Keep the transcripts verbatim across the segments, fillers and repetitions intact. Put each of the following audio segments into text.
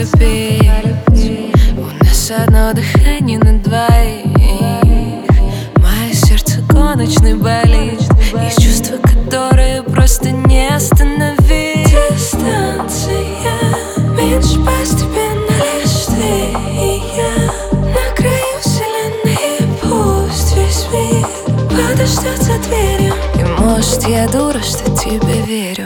любви. У нас одно дыхание на двоих. Мое сердце гоночный болид. Есть чувства, которые просто не остановить. Дистанция меньше постепенно, лишь ты и я. На краю вселенной, пусть весь мир подождет за дверью. И может я дура, что тебе верю.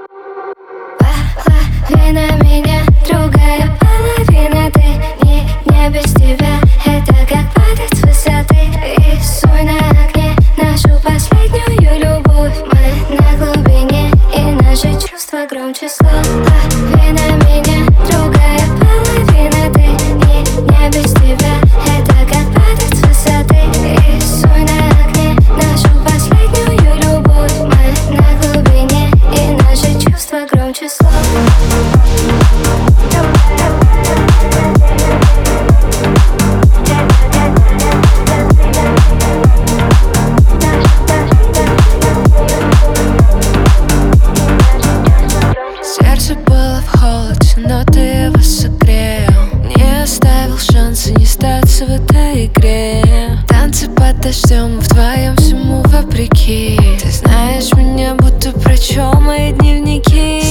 Половина меня, другая половина ты. Не, не без тебя, это как падать с высоты. Рисуй на окне нашу последнюю любовь. Мы на глубине, и наши чувства громче слов. Половина меня, другая половина ты. Не, не без тебя, это как падать с высоты. Рисуй на окне нашу последнюю любовь. Мы на глубине, и наши чувства громче слов. Сердце было в холоде, но ты его согрел. Не оставил шанса не статься в этой игре. Танцы под дождем, вдвоем всему вопреки. Ты знаешь меня, будто прочел мои дневники.